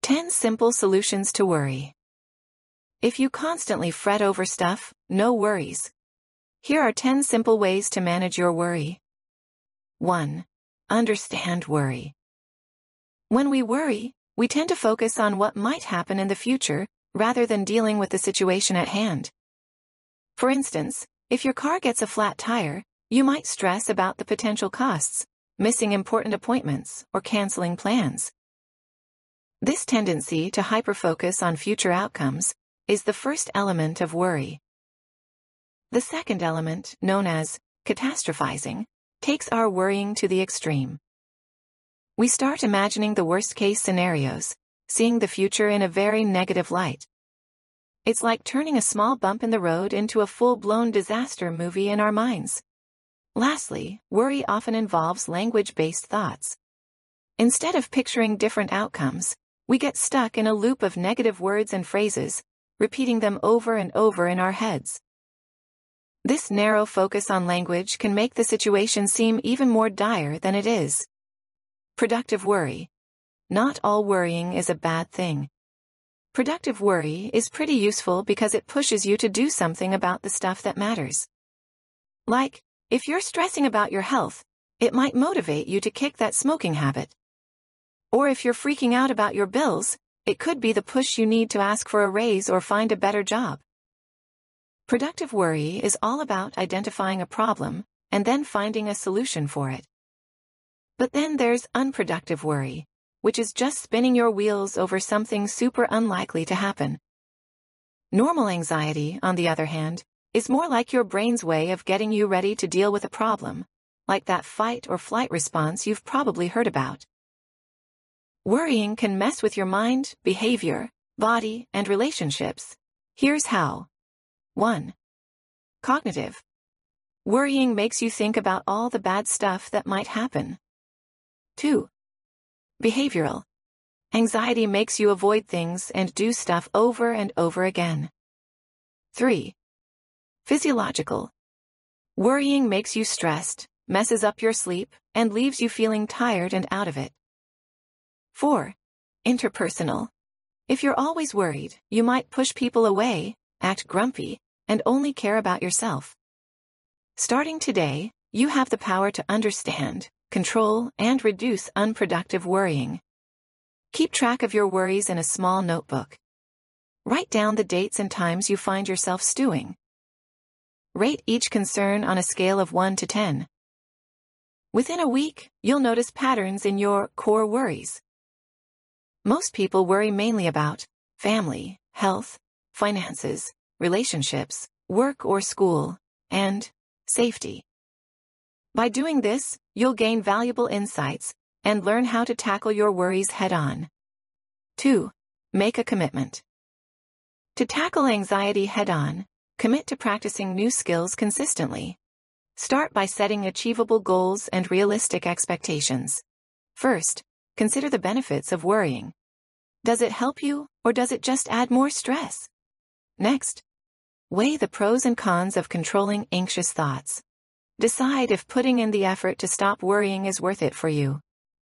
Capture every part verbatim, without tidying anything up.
ten Simple Solutions to Worry. If you constantly fret over stuff, no worries. Here are ten simple ways to manage your worry. one. Understand worry. When we worry, we tend to focus on what might happen in the future, rather than dealing with the situation at hand. For instance, if your car gets a flat tire, you might stress about the potential costs, missing important appointments, or canceling plans. This tendency to hyperfocus on future outcomes is the first element of worry. The second element, known as catastrophizing, takes our worrying to the extreme. We start imagining the worst-case scenarios, seeing the future in a very negative light. It's like turning a small bump in the road into a full-blown disaster movie in our minds. Lastly, worry often involves language-based thoughts. Instead of picturing different outcomes, we get stuck in a loop of negative words and phrases, repeating them over and over in our heads. This narrow focus on language can make the situation seem even more dire than it is. Productive worry. Not all worrying is a bad thing. Productive worry is pretty useful because it pushes you to do something about the stuff that matters. Like, if you're stressing about your health, it might motivate you to kick that smoking habit. Or if you're freaking out about your bills, it could be the push you need to ask for a raise or find a better job. Productive worry is all about identifying a problem and then finding a solution for it. But then there's unproductive worry, which is just spinning your wheels over something super unlikely to happen. Normal anxiety, on the other hand, is more like your brain's way of getting you ready to deal with a problem, like that fight or flight response you've probably heard about. Worrying can mess with your mind, behavior, body, and relationships. Here's how. one. Cognitive. Worrying makes you think about all the bad stuff that might happen. two. Behavioral. Anxiety makes you avoid things and do stuff over and over again. three. Physiological. Worrying makes you stressed, messes up your sleep, and leaves you feeling tired and out of it. four. Interpersonal. If you're always worried, you might push people away, act grumpy, and only care about yourself. Starting today, you have the power to understand, control, and reduce unproductive worrying. Keep track of your worries in a small notebook. Write down the dates and times you find yourself stewing. Rate each concern on a scale of one to ten. Within a week, you'll notice patterns in your core worries. Most people worry mainly about family, health, finances, relationships, work or school, and safety. By doing this, you'll gain valuable insights and learn how to tackle your worries head-on. two. Make a commitment. To tackle anxiety head-on, commit to practicing new skills consistently. Start by setting achievable goals and realistic expectations. First, consider the benefits of worrying. Does it help you, or does it just add more stress? Next, weigh the pros and cons of controlling anxious thoughts. Decide if putting in the effort to stop worrying is worth it for you.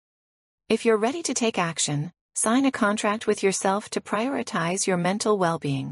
If you're ready to take action, sign a contract with yourself to prioritize your mental well-being.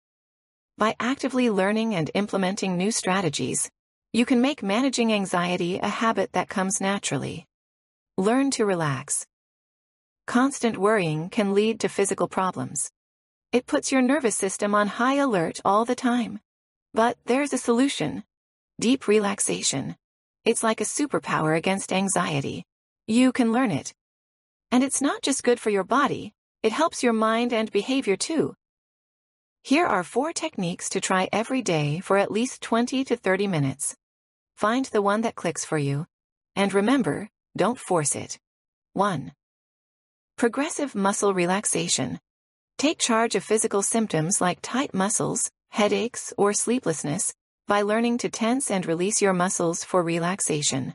By actively learning and implementing new strategies, you can make managing anxiety a habit that comes naturally. Learn to relax. Constant worrying can lead to physical problems. It puts your nervous system on high alert all the time. But there's a solution. Deep relaxation. It's like a superpower against anxiety. You can learn it. And it's not just good for your body, it helps your mind and behavior too. Here are four techniques to try every day for at least twenty to thirty minutes. Find the one that clicks for you. And remember, don't force it. one. Progressive muscle relaxation. Take charge of physical symptoms like tight muscles, headaches, or sleeplessness by learning to tense and release your muscles for relaxation.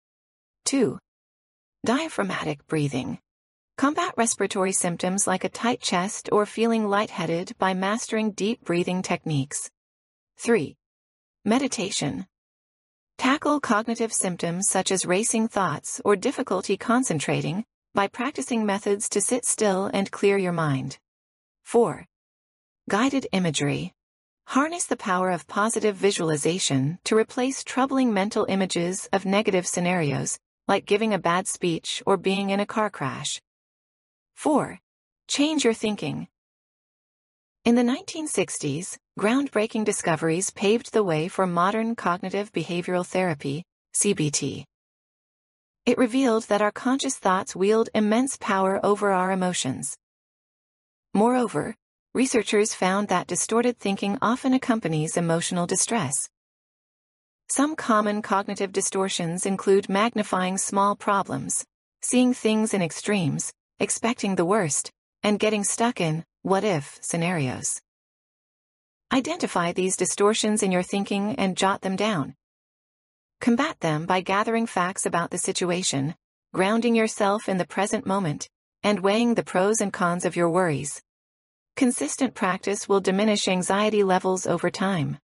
two. Diaphragmatic breathing. Combat respiratory symptoms like a tight chest or feeling lightheaded by mastering deep breathing techniques. three. Meditation. Tackle cognitive symptoms such as racing thoughts or difficulty concentrating by practicing methods to sit still and clear your mind. four. Guided imagery. Harness the power of positive visualization to replace troubling mental images of negative scenarios, like giving a bad speech or being in a car crash. four. Change your thinking. In the nineteen sixties, groundbreaking discoveries paved the way for modern cognitive behavioral therapy, C B T. It revealed that our conscious thoughts wield immense power over our emotions. Moreover, researchers found that distorted thinking often accompanies emotional distress. Some common cognitive distortions include magnifying small problems, seeing things in extremes, expecting the worst, and getting stuck in what-if scenarios. Identify these distortions in your thinking and jot them down. Combat them by gathering facts about the situation, grounding yourself in the present moment, and weighing the pros and cons of your worries. Consistent practice will diminish anxiety levels over time.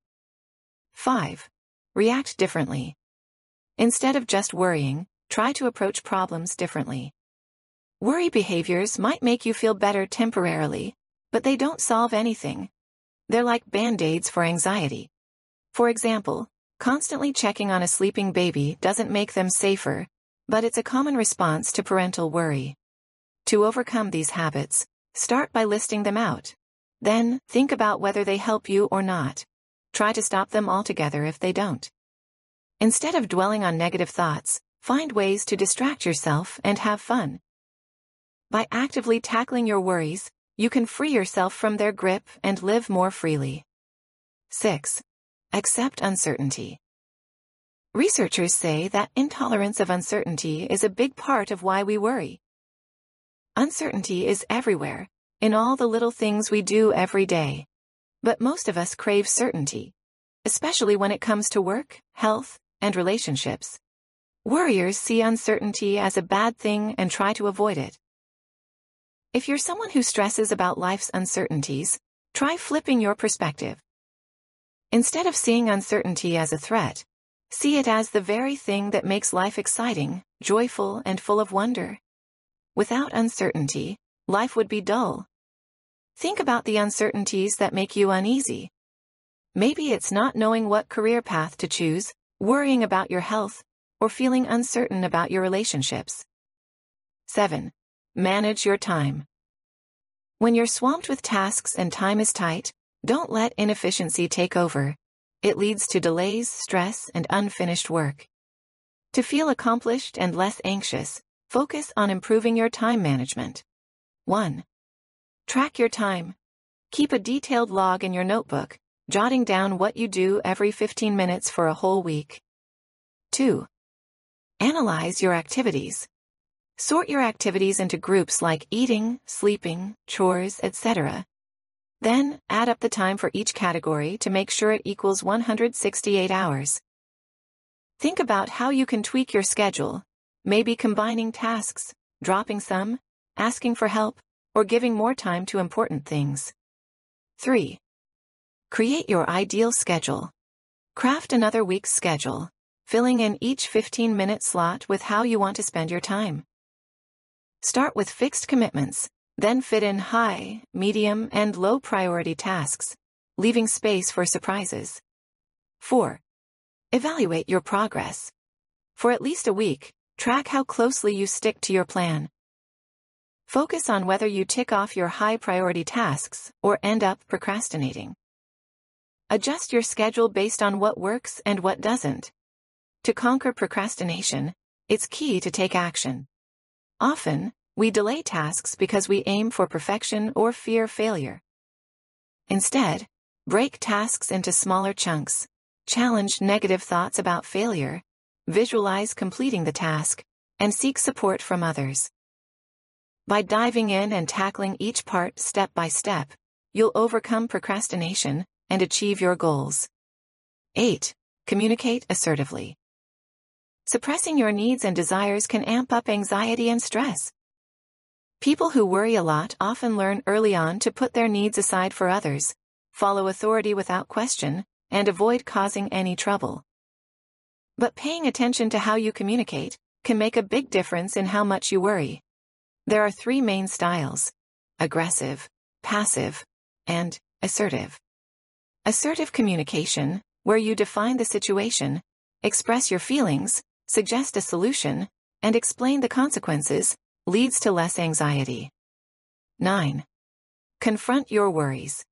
five. React differently. Instead of just worrying, try to approach problems differently. Worry behaviors might make you feel better temporarily, but they don't solve anything. They're like band-aids for anxiety. For example, constantly checking on a sleeping baby doesn't make them safer, but it's a common response to parental worry. To overcome these habits, start by listing them out. Then, think about whether they help you or not. Try to stop them altogether if they don't. Instead of dwelling on negative thoughts, find ways to distract yourself and have fun. By actively tackling your worries, you can free yourself from their grip and live more freely. six. Accept uncertainty. Researchers say that intolerance of uncertainty is a big part of why we worry. Uncertainty is everywhere, in all the little things we do every day. But most of us crave certainty, especially when it comes to work, health, and relationships. Worriers see uncertainty as a bad thing and try to avoid it. If you're someone who stresses about life's uncertainties, try flipping your perspective. Instead of seeing uncertainty as a threat, see it as the very thing that makes life exciting, joyful, and full of wonder. Without uncertainty, life would be dull. Think about the uncertainties that make you uneasy. Maybe it's not knowing what career path to choose, worrying about your health, or feeling uncertain about your relationships. seven. Manage your time. When you're swamped with tasks and time is tight, don't let inefficiency take over. It leads to delays, stress, and unfinished work. To feel accomplished and less anxious, focus on improving your time management. one. Track your time. Keep a detailed log in your notebook, jotting down what you do every fifteen minutes for a whole week. two. Analyze your activities. Sort your activities into groups like eating, sleeping, chores, et cetera. Then, add up the time for each category to make sure it equals one hundred sixty-eight hours. Think about how you can tweak your schedule, maybe combining tasks, dropping some, asking for help, or giving more time to important things. three. Create your ideal schedule. Craft another week's schedule, filling in each fifteen-minute slot with how you want to spend your time. Start with fixed commitments, then fit in high, medium, and low priority tasks, leaving space for surprises. four. Evaluate your progress. For at least a week, track how closely you stick to your plan. Focus on whether you tick off your high-priority tasks or end up procrastinating. Adjust your schedule based on what works and what doesn't. To conquer procrastination, it's key to take action. Often, we delay tasks because we aim for perfection or fear failure. Instead, break tasks into smaller chunks, challenge negative thoughts about failure, visualize completing the task, and seek support from others. By diving in and tackling each part step by step, you'll overcome procrastination and achieve your goals. eight. Communicate assertively. Suppressing your needs and desires can amp up anxiety and stress. People who worry a lot often learn early on to put their needs aside for others, follow authority without question, and avoid causing any trouble. But paying attention to how you communicate can make a big difference in how much you worry. There are three main styles: aggressive, passive, and assertive. Assertive communication, where you define the situation, express your feelings, suggest a solution, and explain the consequences, leads to less anxiety. nine. Confront your worries.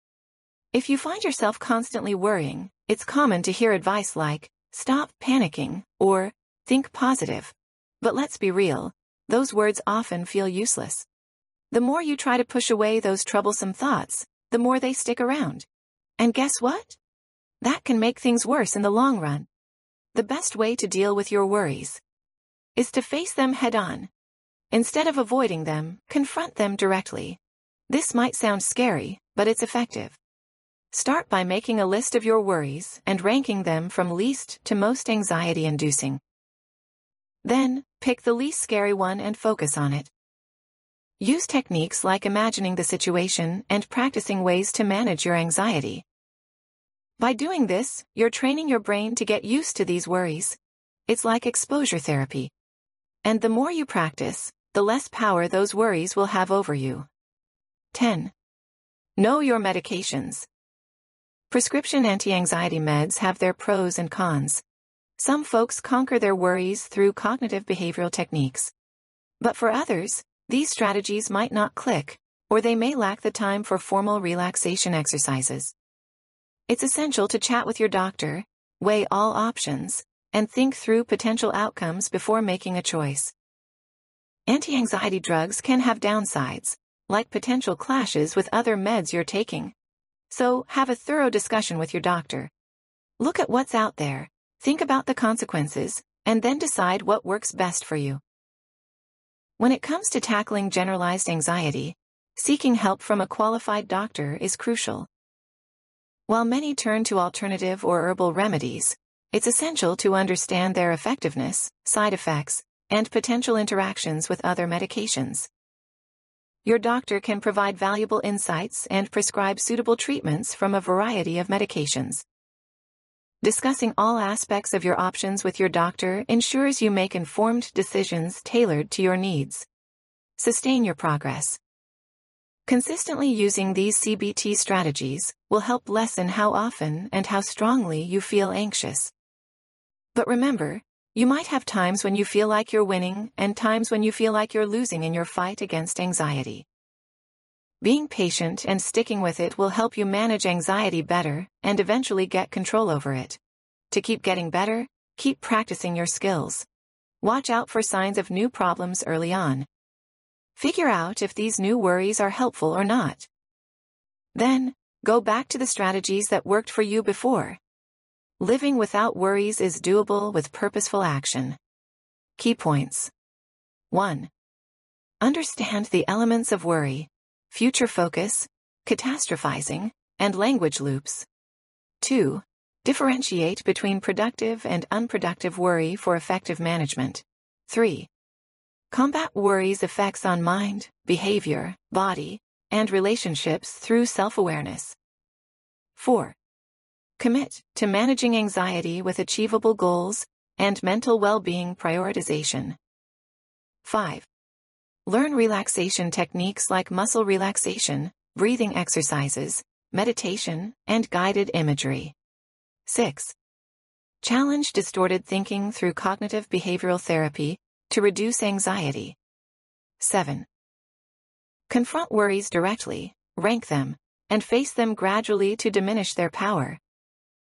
If you find yourself constantly worrying, it's common to hear advice like, "Stop panicking," or "Think positive." But let's be real, those words often feel useless. The more you try to push away those troublesome thoughts, the more they stick around. And guess what? That can make things worse in the long run. The best way to deal with your worries is to face them head-on. Instead of avoiding them, confront them directly. This might sound scary, but it's effective. Start by making a list of your worries and ranking them from least to most anxiety-inducing. Then, pick the least scary one and focus on it. Use techniques like imagining the situation and practicing ways to manage your anxiety. By doing this, you're training your brain to get used to these worries. It's like exposure therapy. And the more you practice, the less power those worries will have over you. ten. Know your medications. Prescription anti-anxiety meds have their pros and cons. Some folks conquer their worries through cognitive behavioral techniques. But for others, these strategies might not click, or they may lack the time for formal relaxation exercises. It's essential to chat with your doctor, weigh all options, and think through potential outcomes before making a choice. Anti-anxiety drugs can have downsides, like potential clashes with other meds you're taking. So, have a thorough discussion with your doctor. Look at what's out there, think about the consequences, and then decide what works best for you. When it comes to tackling generalized anxiety, seeking help from a qualified doctor is crucial. While many turn to alternative or herbal remedies, it's essential to understand their effectiveness, side effects, and potential interactions with other medications. Your doctor can provide valuable insights and prescribe suitable treatments from a variety of medications. Discussing all aspects of your options with your doctor ensures you make informed decisions tailored to your needs. Sustain your progress. Consistently using these C B T strategies will help lessen how often and how strongly you feel anxious. But remember, you might have times when you feel like you're winning and times when you feel like you're losing in your fight against anxiety. Being patient and sticking with it will help you manage anxiety better and eventually get control over it. To keep getting better, keep practicing your skills. Watch out for signs of new problems early on. Figure out if these new worries are helpful or not. Then, go back to the strategies that worked for you before. Living without worries is doable with purposeful action. Key points. one. Understand the elements of worry: future focus, catastrophizing, and language loops. two. Differentiate between productive and unproductive worry for effective management. three. Combat worry's effects on mind, behavior, body, and relationships through self-awareness. four. Commit to managing anxiety with achievable goals and mental well-being prioritization. five. Learn relaxation techniques like muscle relaxation, breathing exercises, meditation, and guided imagery. six. Challenge distorted thinking through cognitive behavioral therapy to reduce anxiety. seven. Confront worries directly, rank them, and face them gradually to diminish their power.